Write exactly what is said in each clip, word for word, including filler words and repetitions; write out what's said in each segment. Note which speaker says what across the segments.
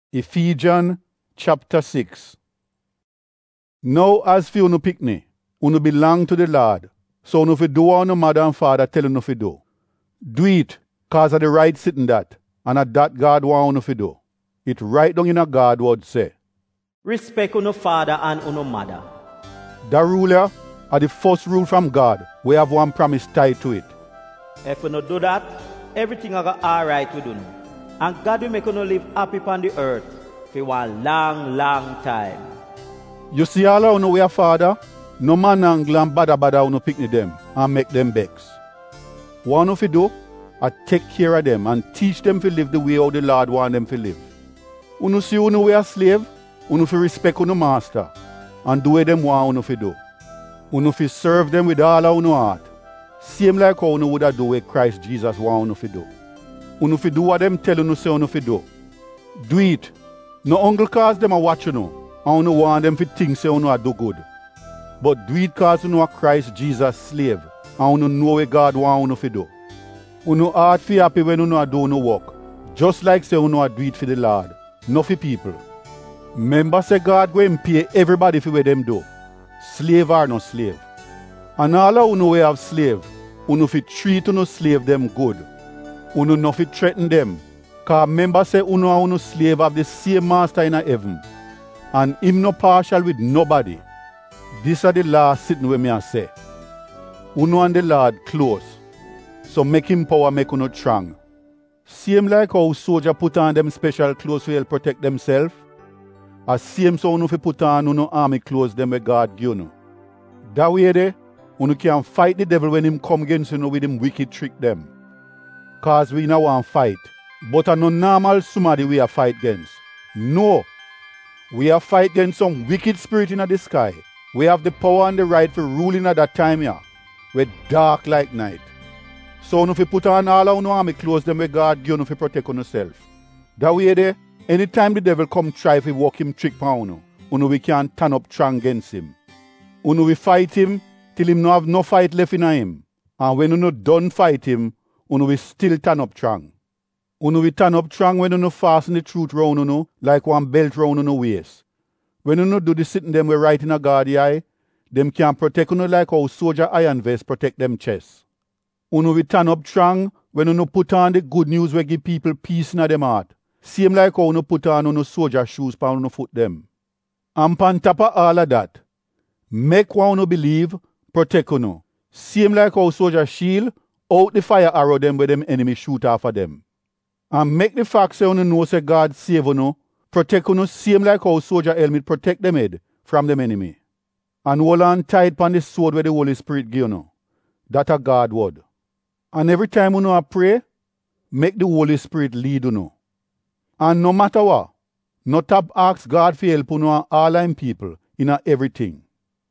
Speaker 1: Ephesians chapter six. Now as for unu pikni, unu belong to the Lord, so unu fi do what unu mother and father tell unu fi do. Do it, cause of the right sitting that, and at that God want unu fi do. It right down in a God word say.
Speaker 2: Respect unu father and unu mother.
Speaker 1: The ruler are the first rule from God. We have one promise tied to it.
Speaker 2: If you no do that, everything will go alright with unu. And God will make unu live happy upon the earth for one long, long time.
Speaker 1: You see all of unu we a father, no man angle and bada bada unu pikni them and make them vex. What unu fi do, I take care of them and teach them to live the way how the Lord want them to live. Unu see unu we a slave, unu fi respect unu master and do what them want unu fi do. Unu fi serve them with all of unu heart, same like how unu woulda do what Christ Jesus want unu fi do. Unu fi do what them tell unu say unu fi do. Do it. No uncle cause them a watch unu, and unu want them fi think say unu a do good. But do it cause unu a Christ Jesus slave, and unu know what God want unu fi do. Unu heart fi happy when unu a do unu work, just like say unu a do it for the Lord, not for people. Remember say God go and pay everybody for what them do, slave or no slave. And all of unu we have slave, unu fi treat unu slave them good. Unu no fi threaten them, cause remember say unu and unu slave have the same master in heaven, and him no partial with nobody. This are the last sitting where me a say. Unu and the Lord close, so make him power make unu strong. Same like how soldier put on them special clothes to help protect themselves, as same so unu fi put on unu army clothes them where God give unu. That way there, unu can fight the devil when him come against unu with him wicked trick them. Cause we no want fight, but a no normal somebody we are fight against. No, we are fight against some wicked spirit in the sky. We have the power and the right for ruling at that time here, where dark like night. So unu fi put on all of unu army clothes them where God give unu fi protect yourself. That way there, anytime the devil come try fi walk him trick pa unu, unu we can turn up strong against him. Unu we fight him till him no have no fight left in him. And when unu done fight him, unu will still turn up strong. Unu will turn up strong when unu fasten the truth round unu like one belt round unu waist. When unu do the sitting them we right in a guard eye, them can protect unu like how soldier iron vest protect them chest. Unu will turn up strong when unu put on the good news we give people peace in them heart. Same like how unu put on unu soldier shoes pa unu foot them. And on top of all of that, make what unu believe protect unu. Same like how soldier shield out the fire arrow them where them enemy shoot off of them. And make the fact say unu know say God save unu, protect unu same like how soldier helmet protect them head from them enemy. And hold on tight upon the sword where the Holy Spirit give unu. That a God word. And every time unu a pray, make the Holy Spirit lead unu. And no matter what, not up ask God for help unu and all them people in a everything.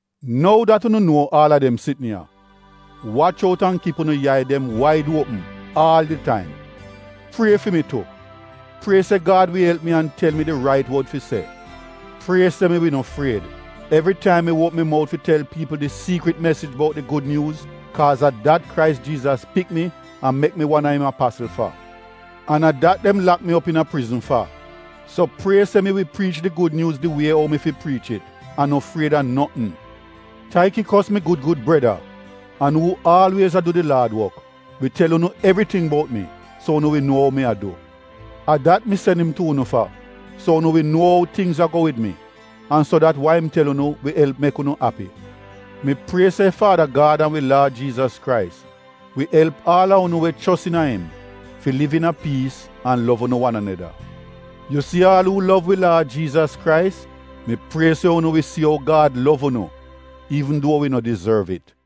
Speaker 1: Now that unu know all of them sitting here, watch out and keep unu eye them wide open all the time. Pray for me too. Pray say God will help me and tell me the right word to say. Pray say me we not afraid. Every time I open my mouth to tell people the secret message about the good news, cause at that Christ Jesus pick me and make me one of him apostle for. And at that them lock me up in a prison for. So pray say me we preach the good news the way how me fi preach it, and not afraid of nothing. Tychicus me good good brother, and who always a do the Lord work, we tell unu everything about me, so unu we know how me a do. At that me send him to unu for, so unu we know how things a go with me, and so that why him tell unu we help make unu happy. Me pray say Father God and we Lord Jesus Christ, we help all of unu we trust in him, for live in a peace and love unu one another. You see all who love we Lord Jesus Christ, me pray say unu we see how God love unu, even though we not deserve it.